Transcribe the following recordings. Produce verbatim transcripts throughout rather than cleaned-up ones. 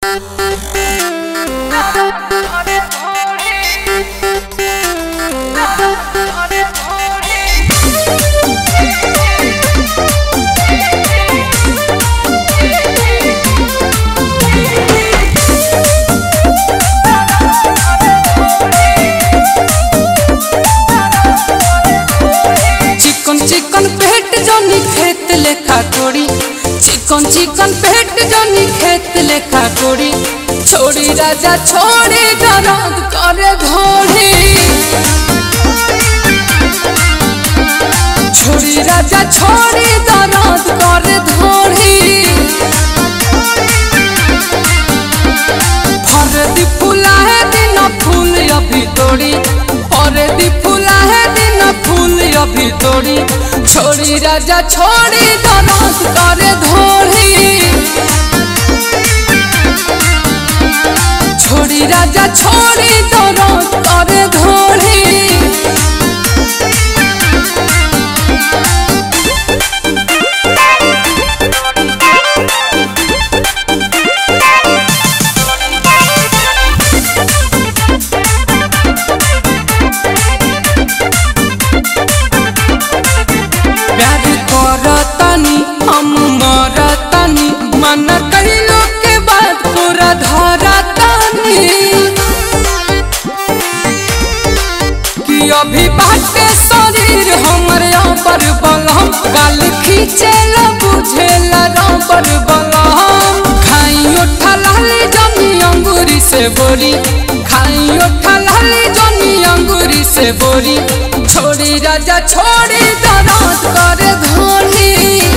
चिकन चिकन पेट जनी खेत लेखा कोड़ी छोड़ी राजा छोड़ी दर्द करे घोड़ी छोड़ी राजा छोड़ी दर्द करे घोड़ी फर दी फूला है दिन फूल अभी तोड़ी और दी फूला है दिन फूल अभी तोड़ी छोड़ी राजा छोड़ी दर्द करे घोड़ी छोड़ी राजा छोड़ी दर्द करे घोड़ी हम मरतानी मन कहिलो के बाद पूरा धरतानी कि अभी बाटे शरीर हमर पर बलम गाल खींचेला बुझेला पर बलम खाई उठा लाली जनी अंगूरी से बोरी खाई उठा लाली जनी अंगूरी से बोरी छोड़ी राजा छोड़ी दर्द करे घोड़ी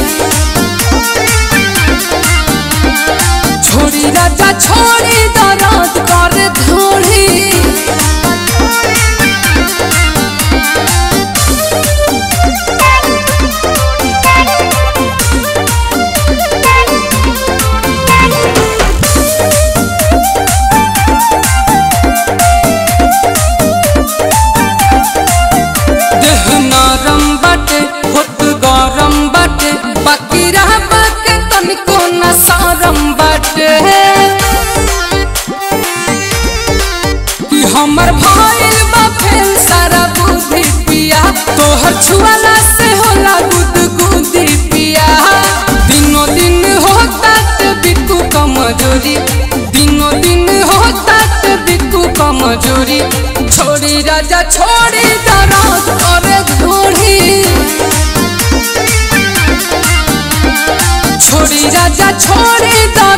छोड़ी राजा छोड़ी दर्द करे घोड़ी देह नरम बाटे होत गरम बाटे बाकी रह बाके तनिको न शरम बाटे कि हमर भइल बा फेल सारा बुद्धि पिया तोहर छुआला से होला गुद गुदी पिया दिनो दिन होता ते बिकू कमजोरी दिनो दिन होता ते बिकू कमजोरी छोड़ी राजा छोड़ी दर्द करे घोड़ी छोड़ी राजा छोड़ी